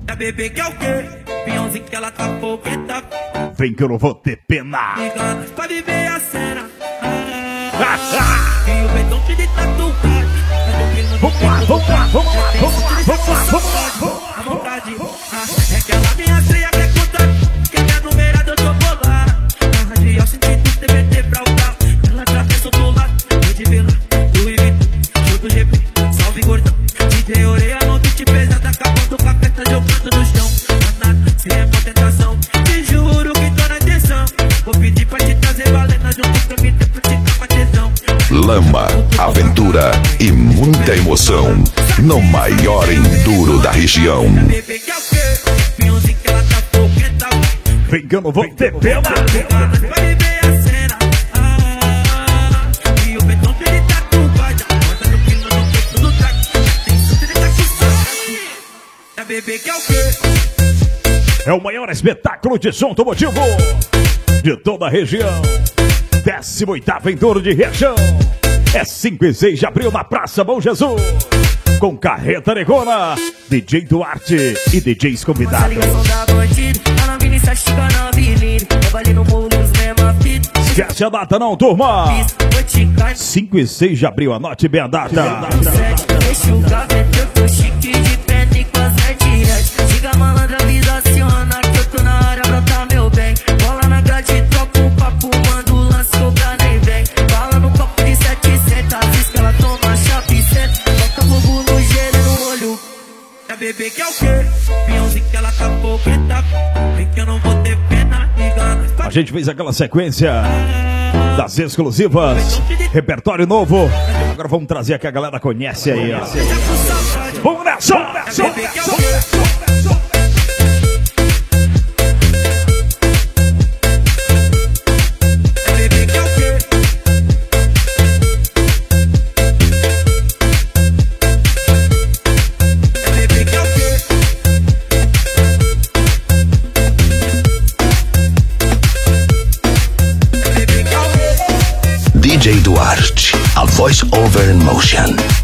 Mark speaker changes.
Speaker 1: É bebê que é o quê? Pinhãozinho que ela tá fogueta.
Speaker 2: Vem que eu não vou ter pena.
Speaker 1: Liga pra viver a cena. E o bedão de tatuagem.
Speaker 2: Vamos lá, vamos lá, vamos lá, vamos lá, vamos lá, vamos lá.
Speaker 1: À vontade. É que ela minha estreia quer contar. Que é minha numerada eu tô bolada. Na radial sentido TBT pra o carro. Ela atravessou do lado. De Vila, do Ivito, jogo GP. Salve gordão. DJ Oreia no beat pesado. Acabando com a festa jogando no chão. Nada, sem a contentação. Te juro que tô na atenção. Vou pedir pra te trazer balena junto pra me ter pra te dar uma tesão.
Speaker 3: Lama, aventura e muita emoção no maior enduro da região.
Speaker 1: Bebê que é o quê? Pinhãozinho que ela tá fogueta.
Speaker 2: Vem que eu não vou ter pena.
Speaker 1: Vai viver a cena. E o bedão dele tá tatuagem. Bota no pino no peito do trago. Tem tudo ele tá com sangue. É bebê que é o quê?
Speaker 2: É o maior espetáculo de som automotivo de toda a região. 18º Enduro de Região. É 5 e 6 de abril na Praça Bom Jesus. Com Carreta Negona, DJ Duarte e DJs convidados. Esquece a data não, turma. 5 e 6 de abril, anote bem a data.
Speaker 1: Deixa o gaveta, eu tô chique de perna e com as retiras. Diga malandra, avisa, aciona que eu tô na área, brota meu bem. Bola na grade, troca um papo, manda o lance, cobra nem vem. Bala no copo de 700, diz que ela toma chapiceta. Toca fogo no gelo e no olho. É bebê que é o quê? Pinhãozinho que ela tá fogueta. Vem que eu não vou ter pena, liga.
Speaker 2: A gente fez aquela sequência das exclusivas, repertório novo. Agora vamos trazer aqui, a galera conhece aí. Vamos nessa!
Speaker 3: DJ Duarte, a voice over in motion.